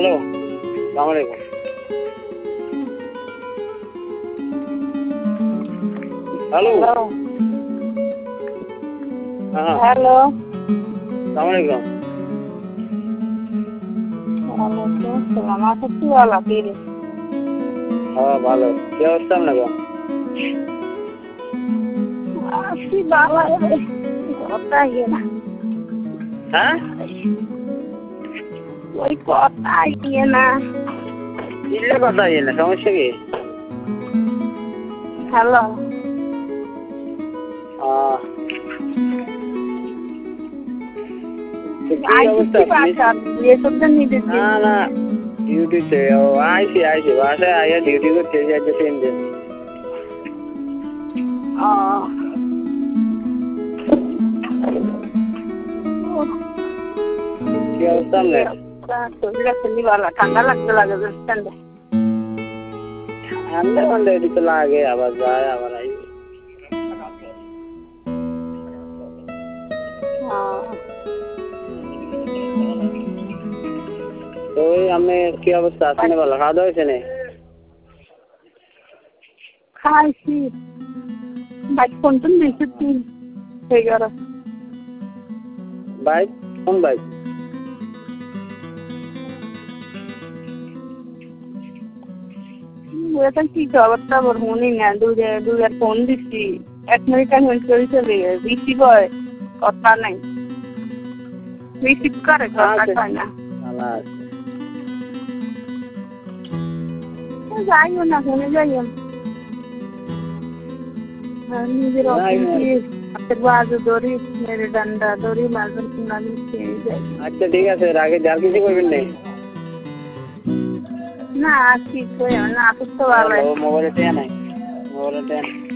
Hello, আসসালামু আলাইকুম। Hello, হ্যাঁ, হ্যালো, আসসালামু আলাইকুম। ওয়ালাইকুম আসসালাম। আচ্ছা কি বলা ফিরে? হ্যাঁ, ভালো। কি অবস্থা আপনার? আছি বাবা রে, কথা ইয়ে না। হ্যাঁ, ওই কথা ইয়ে না। ইল্লে কথা ইয়ে না, সমস্যা কি? হ্যালো, আহ, তো কি আইসি অবস্থা? কি বাসা? এসব তো নিজের না না, ডিউটিতে আইসি বাসায় আইয়া ডিউটি করতে যাইতে সেম দিন। কি অবস্থা আপনার? শরীরটা খুবই ভালো, ঠান্ডা লাগতে লাগে ঠান্ডা। ঠান্ডা ঠান্ডা এদিকে লাগে, আবার যায় আবার আই। তো ওই আমি কি অবস্থা আসেনি বলো, খাওয়া দাওয়া হয়েছে না? খাইছি বাইক ফোন টোন দিয়েছি তুই হয়ে গেল। বাইক? কোন বাইক? এখন কি খবরটা বল মনে না, দুবার ফোন দিচ্ছি 1 মিনিট আমি করে চলে রিসিভ হয়, কথা নাই, রিসিভ করে কথা কয় না। যাইও না, ফোনে যাইও নিজের অফিস হাতের বাজু ধরি, মেরে ডান্ডা ধরি, মাঝে নামি খেয়ে যাই। আচ্ছা ঠিক আছে, রাগে যার কিছু করবেন না। না কি কই না, আসতে ভালো মোবাইলে টেয়া নাই, মোবাইলে টেয়া নাই।